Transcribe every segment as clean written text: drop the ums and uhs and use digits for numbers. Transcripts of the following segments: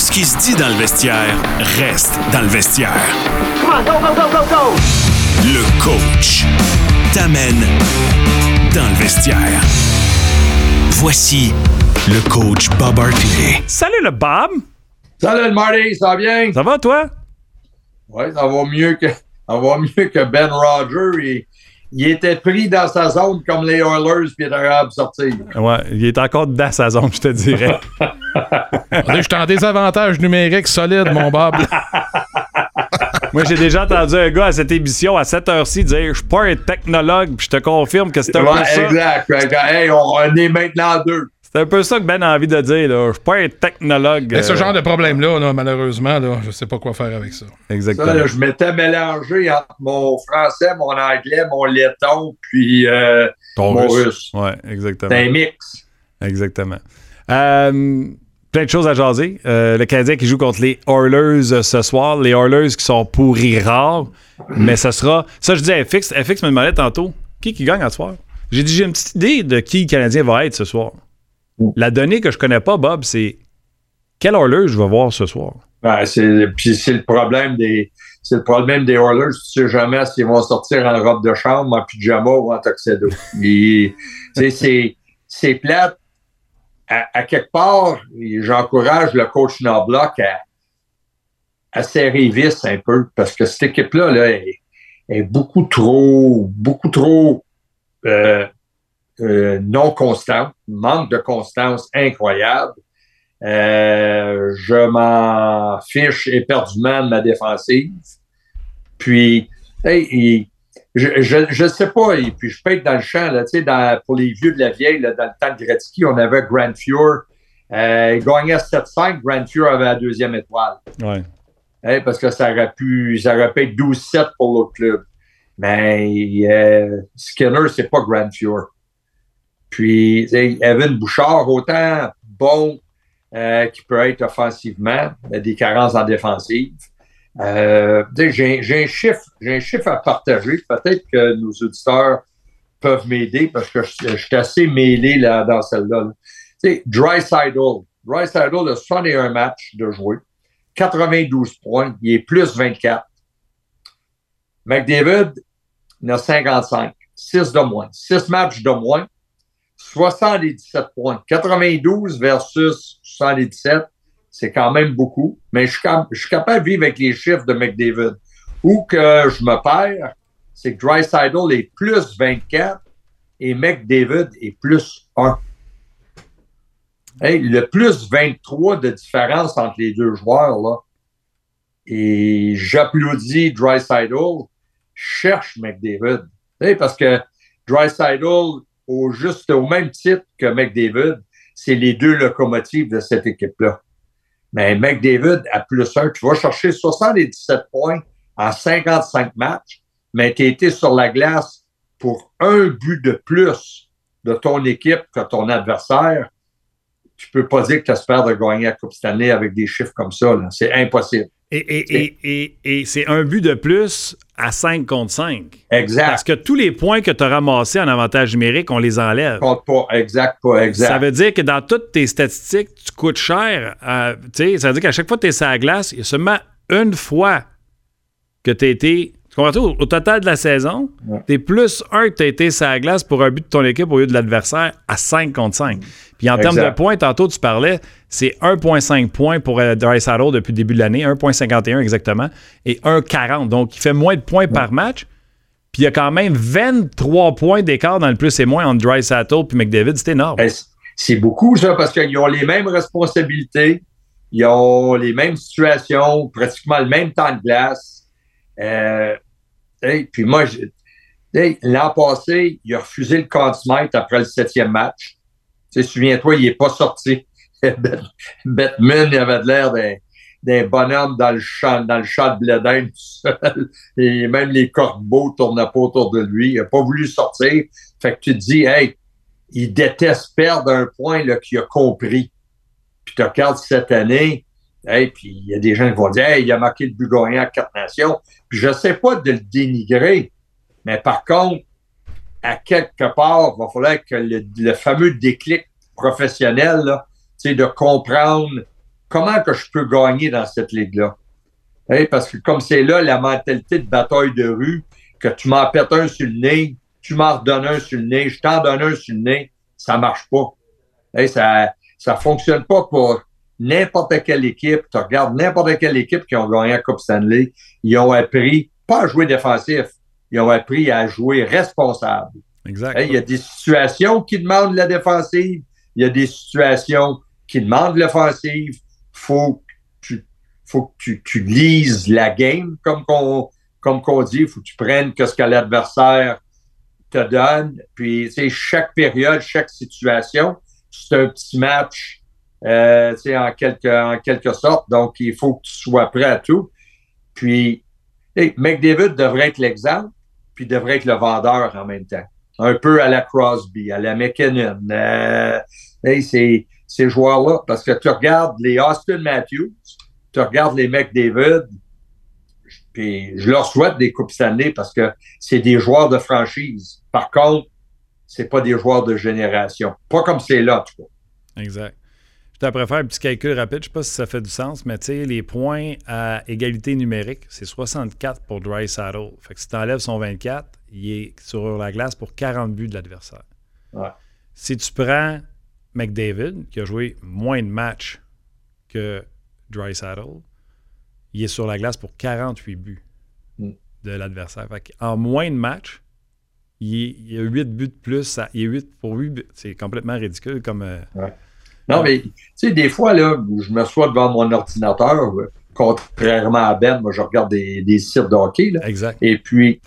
Ce qui se dit dans le vestiaire reste dans le vestiaire. Come on, go, go, go, go, go! Le coach t'amène dans le vestiaire. Voici le coach Bob Hartley. Salut le Bob! Salut le Marty, ça va bien? Ça va toi? Oui, ça va mieux que Ben Rogers. Il était pris dans sa zone comme les Oilers puis il était capable de sortir. Ouais, il est encore dans sa zone, je te dirais. Je suis en désavantage numérique solide, mon Bob. Moi, j'ai déjà entendu un gars à cette émission à cette heure-ci dire « Je suis pas un technologue », puis je te confirme que c'est un peu ça. Exact. Hey, on est maintenant deux. C'est un peu ça que Ben a envie de dire, là. Je suis pas un technologue. Mais ce genre de problème-là, malheureusement, là, je sais pas quoi faire avec ça. Exactement. Ça, là, je m'étais mélangé entre mon français, mon anglais, mon letton, puis mon russe. Ouais, exactement. C'est un mix. Exactement. Plein de choses à jaser. Le Canadien qui joue contre les Oilers ce soir. Les Oilers qui sont pourris rares. Mais ce sera... Ça, je dis à FX. FX me demandait tantôt, qui gagne ce soir? J'ai dit, j'ai une petite idée de qui le Canadien va être ce soir. La donnée que je connais pas, Bob, c'est quel Oilers je vais voir ce soir? Ben, c'est le problème des Oilers. Tu sais jamais s'ils vont sortir en robe de chambre, en pyjama ou en tuxedo. C'est plate. À quelque part, j'encourage le coach Knoblauch à serrer vis un peu parce que cette équipe-là là, est beaucoup trop non constante, manque de constance incroyable. Je m'en fiche éperdument de ma défensive. Puis, je sais pas, et puis je peux être dans le champ, là, tu sais, pour les vieux de la vieille, là, dans le temps de Gretzky, on avait Grand Fuhr. Il gagnait 7-5, Grand Fuhr avait la deuxième étoile. Ouais. Parce que ça aurait pu être 12-7 pour l'autre club. Mais Skinner, c'est pas Grand Fuhr. Puis, Evan Bouchard, autant bon qu'il peut être offensivement, des carences en défensive. J'ai un chiffre à partager. Peut-être que nos auditeurs peuvent m'aider parce que je suis assez mêlé là, dans celle-là. Draisaitl a 61 matchs de jouer, 92 points, il est plus 24. McDavid, il en a 55, 6 de moins, 6 matchs de moins, 77 points. 92 versus 77, c'est quand même beaucoup, mais je suis capable de vivre avec les chiffres de McDavid. Où que je me perds, c'est que Draisaitl est plus 24 et McDavid est plus 1. Hey, le plus 23 de différence entre les deux joueurs, là, et j'applaudis Draisaitl, cherche McDavid. Hey, parce que Draisaitl, au même titre que McDavid, c'est les deux locomotives de cette équipe-là. Mais McDavid, à plus 1, tu vas chercher 77 points en 55 matchs, mais tu as été sur la glace pour un but de plus de ton équipe que ton adversaire. Tu peux pas dire que tu espères de gagner la Coupe Stanley avec des chiffres comme ça. Là. C'est impossible. Et c'est un but de plus à 5 contre 5. Exact. Parce que tous les points que tu as ramassés en avantage numérique, on les enlève. Compte pas. Exact. Ça veut dire que dans toutes tes statistiques, tu coûtes cher. Ça veut dire qu'à chaque fois que tu es sur la glace, il y a seulement une fois que tu as été... Tu comprends? Au total de la saison, tu es plus 1 que tu as été sur la glace pour un but de ton équipe au lieu de l'adversaire à 5 contre 5. Puis en termes de points, tantôt tu parlais, c'est 1,5 points pour Draisaitl depuis le début de l'année, 1,51 exactement, et 1,40. Donc, il fait moins de points par match. Puis il y a quand même 23 points d'écart dans le plus et moins entre Draisaitl et McDavid. C'est énorme. C'est beaucoup, ça, parce qu'ils ont les mêmes responsabilités, ils ont les mêmes situations, pratiquement le même temps de glace. Puis moi, l'an passé, il a refusé le contimètre après le 7e match. Souviens-toi, il n'est pas sorti. Bettman, il avait l'air d'un bonhomme dans le champ de blé d'Inde tout seul. Et même les corbeaux ne tournaient pas autour de lui. Il n'a pas voulu sortir. Fait que tu te dis, hey, il déteste perdre un point là, qu'il a compris. Puis tu regardes cette année, hey, puis il y a des gens qui vont dire, hey, il a marqué le but gagnant à 4 nations. Puis je ne sais pas de le dénigrer, mais par contre, à quelque part, il va falloir que le fameux déclic professionnel, là, de comprendre comment que je peux gagner dans cette ligue-là? Hey, parce que comme c'est là la mentalité de bataille de rue, que tu m'en pètes un sur le nez, tu m'en redonnes un sur le nez, je t'en donne un sur le nez, ça marche pas. Hey, ça fonctionne pas pour n'importe quelle équipe. Tu regardes n'importe quelle équipe qui ont gagné la Coupe Stanley, ils ont appris pas à jouer défensif, ils ont appris à jouer responsable. Exact. Hey, il y a des situations qui demandent la défensive, il y a des situations qui demandent l'offensive. Faut que tu lises la game, comme qu'on dit. Il faut que tu prennes ce que l'adversaire te donne. Puis, tu sais, chaque période, chaque situation, c'est un petit match, tu sais, en quelque sorte. Donc, il faut que tu sois prêt à tout. Puis, hey, McDavid devrait être l'exemple, puis devrait être le vendeur en même temps. Un peu à la Crosby, à la McKinnon. Hey, ces joueurs-là, parce que tu regardes les Austin Matthews, tu regardes les McDavid, puis je leur souhaite des Coupes Stanley parce que c'est des joueurs de franchise. Par contre, c'est pas des joueurs de génération. Pas comme c'est là, en tout cas. Exact. Je t'apprends faire un petit calcul rapide. Je ne sais pas si ça fait du sens, mais tu sais, les points à égalité numérique, c'est 64 pour Draisaitl. Fait que si tu enlèves son 24, il est sur la glace pour 40 buts de l'adversaire. Ouais. Si tu prends McDavid, qui a joué moins de matchs que Draisaitl, il est sur la glace pour 48 buts de l'adversaire. Fait en moins de matchs, il y a 8 buts de plus. Il est 8 pour 8 buts. C'est complètement ridicule comme... Ouais. Non, mais tu sais, des fois, là, je me sois devant mon ordinateur, contrairement à Ben, moi, je regarde des sites de hockey. Là, exact. Et puis,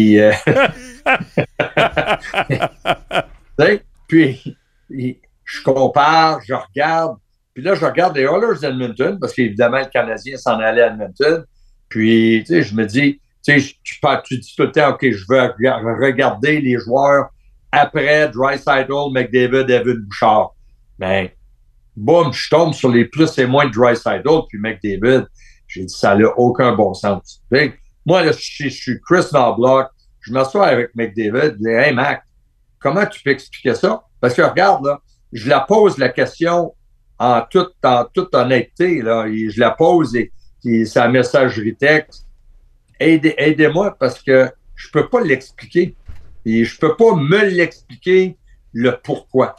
je compare, je regarde. Puis là, je regarde les Oilers d'Edmonton, parce qu'évidemment, le Canadien s'en allait à Edmonton. Puis, tu sais, je me dis, tu sais, tu dis tout le temps, OK, je veux regarder les joueurs après Draisaitl, McDavid, Evan Bouchard. Mais, boum, je tombe sur les plus et moins de Draisaitl, puis McDavid. J'ai dit, ça n'a aucun bon sens. Puis, moi, là, je suis Chris Knobloch, je m'assois avec McDavid, je dis, hey, Mac, comment tu peux expliquer ça? Parce que, regarde, là, je la pose la question en toute honnêteté, là, et je la pose et c'est la messagerie texte. Aidez-moi parce que je peux pas l'expliquer. Et je peux pas me l'expliquer le pourquoi.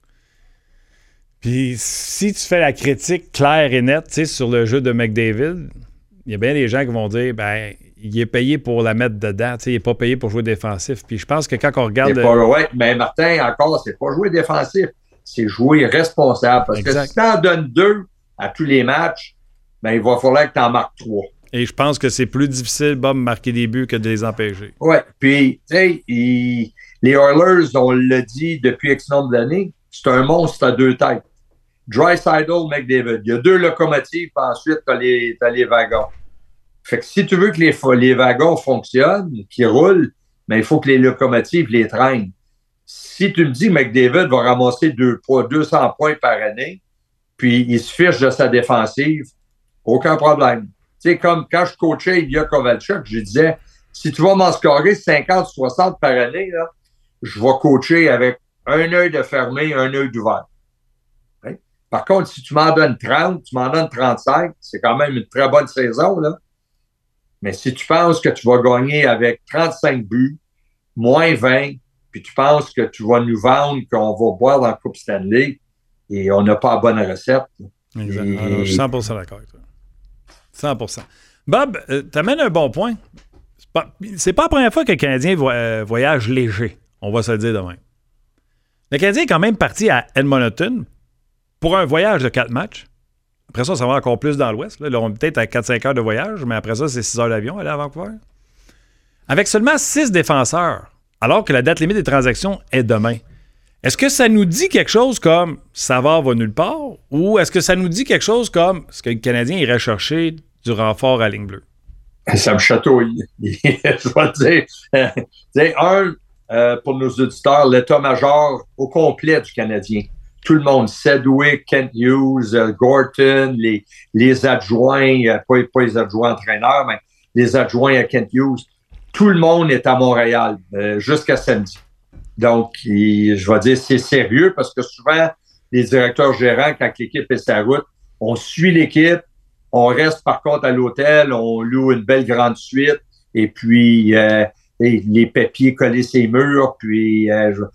Puis si tu fais la critique claire et nette, tu sais, sur le jeu de McDavid, il y a bien des gens qui vont dire, ben, il est payé pour la mettre dedans, tu sais, il n'est pas payé pour jouer défensif. Puis je pense que quand on regarde... Oui, mais Martin, encore, c'est pas jouer défensif, c'est jouer responsable. Parce exact. Que si tu en donnes 2 à tous les matchs, ben, il va falloir que tu en marques 3. Et je pense que c'est plus difficile, Bob, de marquer des buts que de les empêcher. Oui, puis, tu sais, les Oilers, on l'a dit depuis X nombre d'années, c'est un monstre à 2 têtes. Draisaitl, McDavid. Il y a 2 locomotives, puis ensuite, tu as les wagons. Fait que si tu veux que les wagons fonctionnent, qu'ils roulent, ben, il faut que les locomotives les traînent. Si tu me dis que McDavid va ramasser 200 points par année, puis il se fiche de sa défensive, aucun problème. Tu sais, comme quand je coachais Ilya Kovalchuk, je disais, si tu vas m'en scorer 50-60 par année, là, je vais coacher avec un œil de fermé, un œil d'ouvert. Hein? Par contre, si tu m'en donnes 30, tu m'en donnes 35, c'est quand même une très bonne saison, là. Mais si tu penses que tu vas gagner avec 35 buts, moins 20, puis tu penses que tu vas nous vendre qu'on va boire dans la Coupe Stanley, et on n'a pas la bonne recette. Exact. Alors, je suis 100% d'accord avec toi. 100%. Bob, tu amènes un bon point. C'est pas la première fois que le Canadien voyage léger. On va se le dire demain. Le Canadien est quand même parti à Edmonton pour un voyage de 4 matchs. Après ça va encore plus dans l'Ouest. Là, on est peut-être à 4-5 heures de voyage, mais après ça, c'est 6 heures d'avion aller à Vancouver. Avec seulement 6 défenseurs, alors que la date limite des transactions est demain. Est-ce que ça nous dit quelque chose comme Savard va nulle part, ou est-ce que ça nous dit quelque chose comme ce que le Canadien irait chercher du renfort à ligne bleue? Ça me chatouille. Je vais te dire, pour nos auditeurs, l'état-major au complet du Canadien. Tout le monde, Sedgwick, Kent Hughes, Gorton, les adjoints, pas les adjoints entraîneurs, mais les adjoints à Kent Hughes, tout le monde est à Montréal jusqu'à samedi. Donc, je vais dire, c'est sérieux parce que souvent, les directeurs gérants, quand l'équipe est sur la route, on suit l'équipe, on reste par contre à l'hôtel, on loue une belle grande suite, et puis les papiers collés ses murs, puis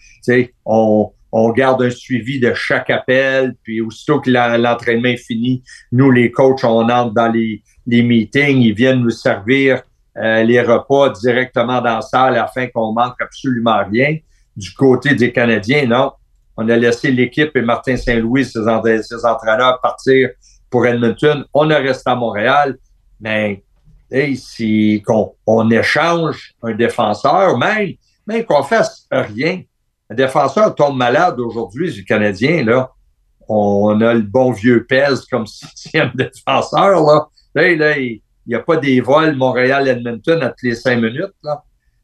on garde un suivi de chaque appel, puis aussitôt que l'entraînement est fini, nous, les coachs, on entre dans les meetings, ils viennent nous servir les repas directement dans la salle afin qu'on manque absolument rien. Du côté des Canadiens, non. On a laissé l'équipe et Martin Saint-Louis, ses entraîneurs, partir pour Edmonton. On a resté à Montréal, mais si on échange un défenseur, même qu'on fasse rien, un défenseur tombe malade aujourd'hui du Canadien, là. On a le bon vieux Pez comme 6e défenseur, là. Là, il n'y a pas des vols Montréal-Edmonton à toutes les 5 minutes, là.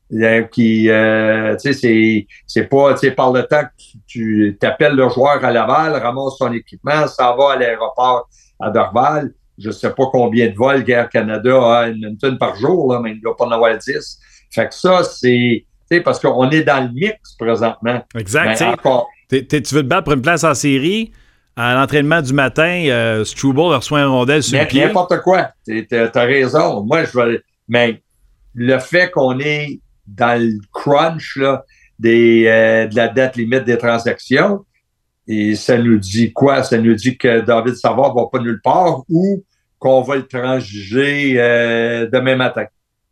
C'est pas, par le temps que tu t'appelles le joueur à Laval, ramasse son équipement, s'en va à l'aéroport à Dorval. Je sais pas combien de vols Air Canada a à Edmonton par jour, là, mais il ne doit pas en avoir 10. Fait que ça, c'est, parce qu'on est dans le mix présentement. Exact. Tu veux te battre pour une place en série. À l'entraînement du matin, Struble reçoit un rondelle sur le pied. N'importe quoi. T'as raison. Moi, mais le fait qu'on est dans le crunch là, de la date limite des transactions, et ça nous dit quoi? Ça nous dit que David Savard va pas nulle part ou qu'on va le transiger demain matin.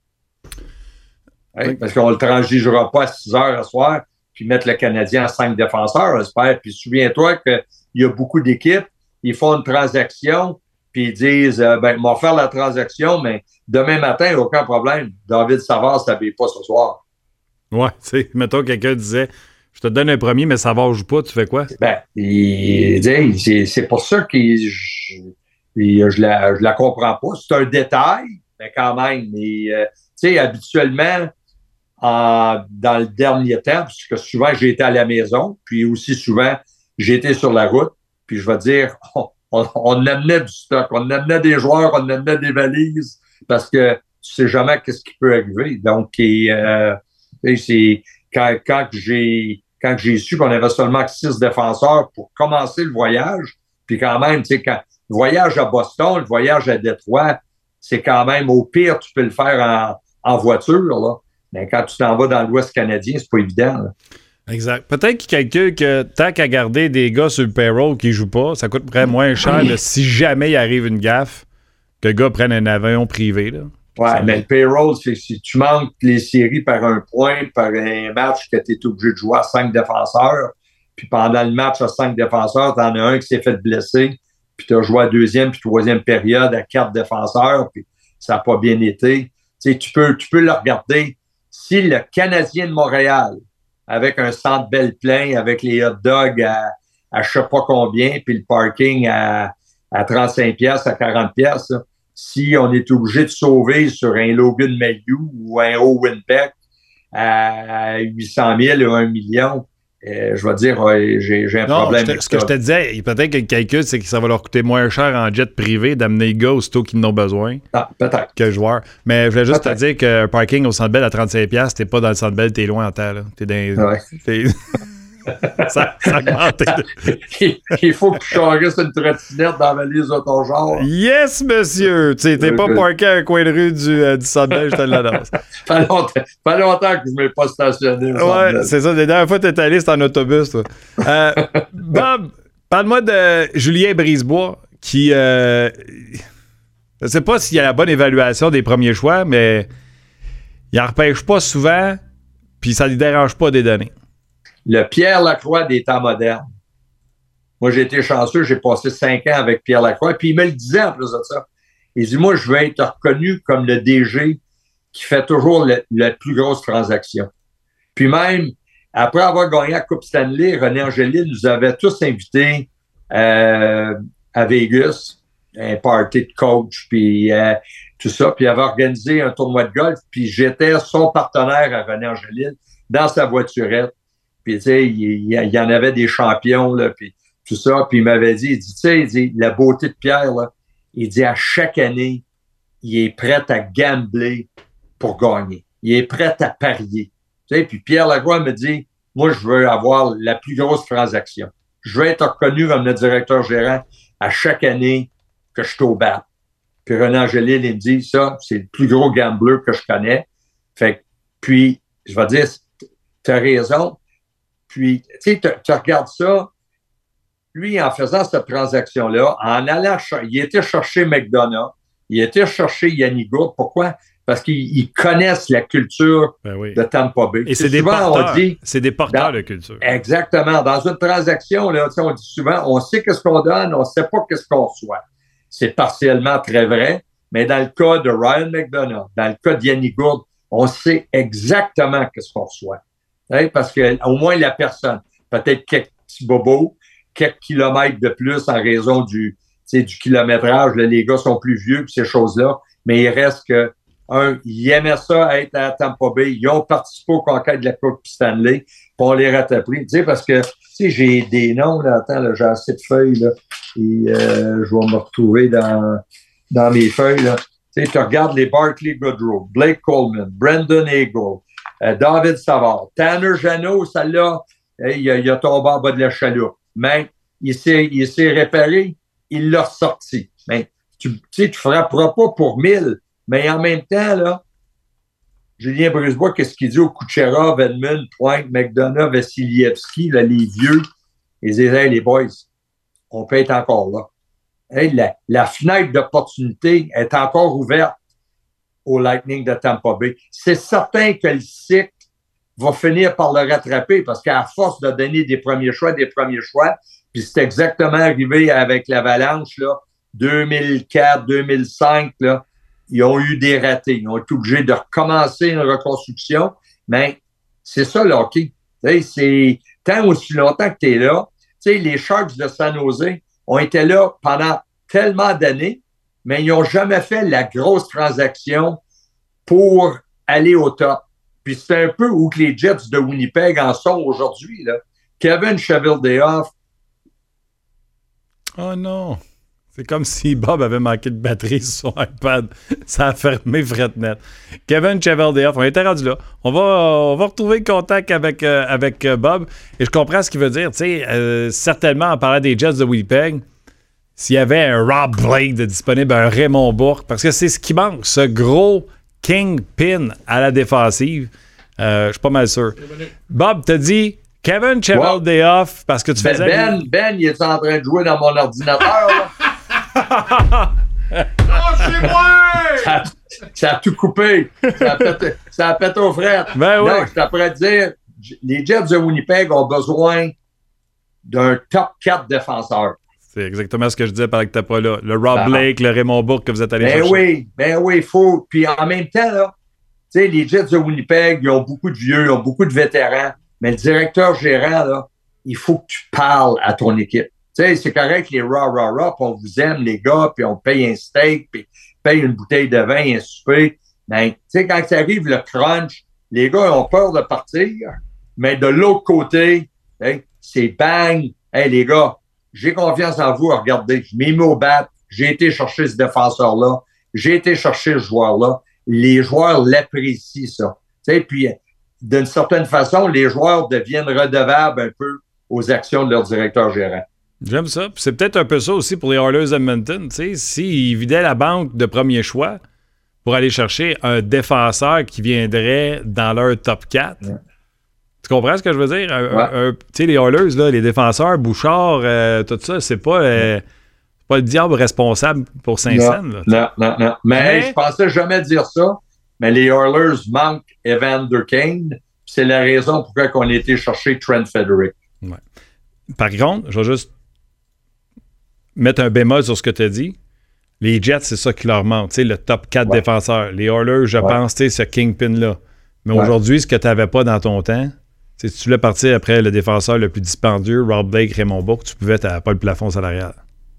Oui. Parce qu'on le transigera pas à 6 heures à soir puis mettre le Canadien à 5 défenseurs, j'espère. Puis souviens-toi qu'il y a beaucoup d'équipes, ils font une transaction puis ils disent, on va faire la transaction, mais demain matin, aucun problème. David Savard ne s'habille pas ce soir. Ouais, tu sais, mettons quelqu'un disait, je te donne un premier, mais Savard joue pas, tu fais quoi? C'est pour ça que je la comprends pas. C'est un détail, mais quand même. Mais, habituellement, dans le dernier temps, puisque souvent j'ai été à la maison, puis aussi souvent j'ai été sur la route, puis je vais dire, on amenait du stock, on amenait des joueurs, on amenait des valises, parce que tu sais jamais qu'est-ce qui peut arriver. Donc, c'est quand j'ai su qu'on avait seulement 6 défenseurs pour commencer le voyage, puis quand même, quand le voyage à Boston, le voyage à Détroit, c'est quand même, au pire, tu peux le faire en voiture, là. Mais quand tu t'en vas dans l'Ouest canadien, c'est pas évident, là. Exact. Peut-être qu'il calcule que tant qu'à garder des gars sur le payroll qui jouent pas, ça coûterait moins cher là, si jamais il arrive une gaffe que le gars prenne un avion privé. Là. Ouais, mais le payroll, c'est si tu manques les séries par un point, par un match que tu es obligé de jouer à 5 défenseurs, puis pendant le match à 5 défenseurs, tu en as un qui s'est fait blesser, puis tu as joué à 2e puis 3e période à 4 défenseurs, puis ça n'a pas bien été. Tu peux le regarder. Si le Canadien de Montréal, avec un centre belle plein, avec les hot dogs à je sais pas combien, puis le parking à 35$, à 40$, si on est obligé de sauver sur un Logan Mailloux ou un Owen Beck à 800 000 ou 1 million, je vais dire, j'ai un problème. Ce que je te disais, peut-être que le calcul, c'est que ça va leur coûter moins cher en jet privé d'amener les gars aussitôt qu'ils en ont besoin que le joueur. Mais je voulais juste te dire qu'un parking au Centre Bell à 35$, t'es pas dans le Centre Bell, t'es loin en temps. Là. T'es dans... Ouais. Ça augmente. Il faut que tu changes une trottinette dans la valise de ton genre. Yes, monsieur! T'es pas parké à un coin de rue du Centre Bell, je te l'annonce. Pas longtemps que je ne m'ai pas stationné. Ouais, c'est ça. La dernière fois que t'es allé, c'était en autobus, toi. Bob, parle-moi de Julien Brisebois, qui... je sais pas s'il y a la bonne évaluation des premiers choix, mais il en repêche pas souvent, puis ça ne lui dérange pas des données. Le Pierre Lacroix des temps modernes. Moi, j'ai été chanceux, j'ai passé 5 ans avec Pierre Lacroix, puis il me le disait en plus de ça. Il dit, moi, je veux être reconnu comme le DG qui fait toujours la plus grosse transaction. Puis même, après avoir gagné la Coupe Stanley, René Angélil nous avait tous invités à Vegas, un party de coach, puis tout ça, puis il avait organisé un tournoi de golf, puis j'étais son partenaire à René Angélil dans sa voiturette. Puis, tu sais, il y en avait des champions, là, puis tout ça. Puis, il m'avait dit, il dit, la beauté de Pierre, là, il dit, à chaque année, il est prêt à gambler pour gagner. Il est prêt à parier. Tu sais, puis Pierre Lacroix me dit, moi, je veux avoir la plus grosse transaction. Je veux être reconnu comme le directeur gérant à chaque année que je suis au bat. Puis René Angélil, il me dit, ça, c'est le plus gros gambler que je connais. Fait que, puis, je vais dire, tu as raison. Puis, tu sais, tu regardes ça, lui, en faisant cette transaction-là, en allant, il était chercher McDonough, il était chercher Yannick Gourde. Pourquoi? Parce qu'ils connaissent la culture de Tampa Bay. Et c'est des porteurs. C'est des porteurs de culture. Exactement. Dans une transaction, là, on dit souvent, on sait qu'est-ce qu'on donne, on ne sait pas qu'est-ce qu'on reçoit. C'est partiellement très vrai, mais dans le cas de Ryan McDonough, dans le cas de Yannick Gourde, on sait exactement qu'est-ce qu'on reçoit. Hein? Parce qu'au moins la personne, peut-être quelques petits bobos, quelques kilomètres de plus en raison du kilométrage. Là, les gars sont plus vieux que ces choses-là, mais il reste que ils aimaient ça être à Tampa Bay. Ils ont participé au conquête de la Coupe Stanley, puis on les rattrapé. Tu sais, parce que j'ai des noms, là, attends, là, j'ai assez de feuilles, là, et je vais me retrouver dans mes feuilles. Là. Tu sais, tu regardes les Barclay Goodrow, Blake Coleman, Brendan Eagle, David Savard, Tanner Jeannot, celle-là, il a tombé en bas de la chaloupe. Mais il s'est réparé, il l'a ressorti. Mais tu frapperas pas pour 1000, mais en même temps, là, Julien Brisebois, qu'est-ce qu'il dit au Kucherov, Edmund, Pointe, McDonough, Vassilievski, là, les vieux, ils disent, hey, les boys, on peut être encore là. Hey, la fenêtre d'opportunité est encore ouverte au Lightning de Tampa Bay. C'est certain que le cycle va finir par le rattraper parce qu'à force de donner des premiers choix, puis c'est exactement arrivé avec l'Avalanche, là, 2004, 2005, là, ils ont eu des ratés. Ils ont été obligés de recommencer une reconstruction, mais c'est ça le hockey. C'est tant aussi longtemps que tu es là. T'sais, les Sharks de San Jose ont été là pendant tellement d'années, mais ils n'ont jamais fait la grosse transaction pour aller au top. Puis c'est un peu où que les Jets de Winnipeg en sont aujourd'hui. Là. Kevin Cheveldayoff. Oh non! C'est comme si Bob avait manqué de batterie sur son iPad. Ça a fermé fret-net. Kevin Cheveldayoff, on était rendu là. On va retrouver le contact avec Bob. Et je comprends ce qu'il veut dire. Certainement, en parlant des Jets de Winnipeg, s'il y avait un Rob Blake de disponible, un Raymond Bourque, parce que c'est ce qui manque, ce gros kingpin à la défensive. Je suis pas mal sûr. Bob, t'as dit Kevin Cheveldayoff parce que tu faisais... Ben, il est en train de jouer dans mon ordinateur, là. Lâchez-moi! Ça a tout coupé. Ça a pété aux frettes. Ben oui. Non, je t'apprends de dire, les Jets de Winnipeg ont besoin d'un top 4 défenseur. C'est exactement ce que je disais pendant que t'es pas là. Le Rob Blake, le Raymond Bourque que vous êtes allé chercher. Ben oui, il faut. Puis en même temps, là, tu sais, les Jets de Winnipeg, ils ont beaucoup de vieux, ils ont beaucoup de vétérans. Mais le directeur gérant, là, il faut que tu parles à ton équipe. Tu sais, c'est correct, les rah, puis on vous aime, les gars, puis on paye un steak, puis paye une bouteille de vin, un souper. Mais, tu sais, quand ça arrive le crunch, les gars ont peur de partir. Mais de l'autre côté, hey, c'est bang. Hey, les gars, j'ai confiance en vous. Regardez, je m'ai mis au bat. J'ai été chercher ce défenseur-là. J'ai été chercher ce joueur-là. Les joueurs l'apprécient, ça. Tu sais, puis, d'une certaine façon, les joueurs deviennent redevables un peu aux actions de leur directeur gérant. J'aime ça. Puis c'est peut-être un peu ça aussi pour les Oilers Edmonton. S'ils vidaient la banque de premier choix pour aller chercher un défenseur qui viendrait dans leur top 4. Ouais. Tu comprends ce que je veux dire? Tu sais, les Oilers, là, les défenseurs, Bouchard, tout ça, c'est pas le diable responsable pour Saint-Saëns. Non. Mais je pensais jamais dire ça, mais les Oilers manquent Evander Kane. C'est la raison pourquoi on a été chercher Trent Frederic. Ouais. Par contre, je vais juste mettre un bémol sur ce que tu as dit. Les Jets, c'est ça qui leur manque, le top 4 défenseurs. Les Oilers, je pense, ce kingpin-là. Mais aujourd'hui, ce que tu n'avais pas dans ton temps, si tu voulais partir après le défenseur le plus dispendieux, Rob Blake, Raymond Bourque, tu pouvais, tu n'avais pas le plafond salarial.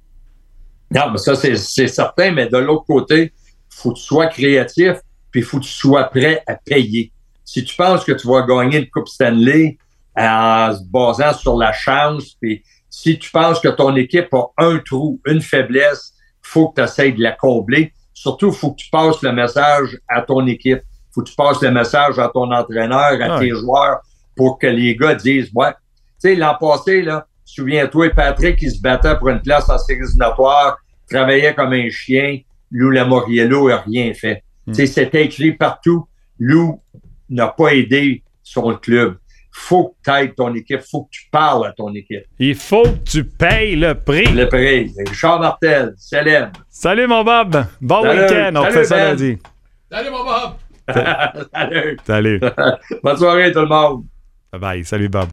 Non, mais ça, c'est certain, mais de l'autre côté, il faut que tu sois créatif, puis il faut que tu sois prêt à payer. Si tu penses que tu vas gagner une Coupe Stanley en se basant sur la chance, puis si tu penses que ton équipe a un trou, une faiblesse, il faut que tu essaies de la combler. Surtout, il faut que tu passes le message à ton équipe. Il faut que tu passes le message à ton entraîneur, à tes joueurs, pour que les gars disent, ouais. Tu sais, l'an passé, là, souviens-toi, Patrick, il se battait pour une place en séries éliminatoires. travaillait comme un chien. Lou Lamoriello n'a rien fait. C'était écrit partout. Lou n'a pas aidé son club. Faut que tu aides ton équipe. Faut que tu parles à ton équipe. Il faut que tu payes le prix. Le prix. Richard Martel, célèbre. Salut, mon Bob. Bon week-end. On fait ça lundi. Salut, mon Bob! Salut. Salut. Bonne soirée, tout le monde. Bye-bye. Salut, Bob.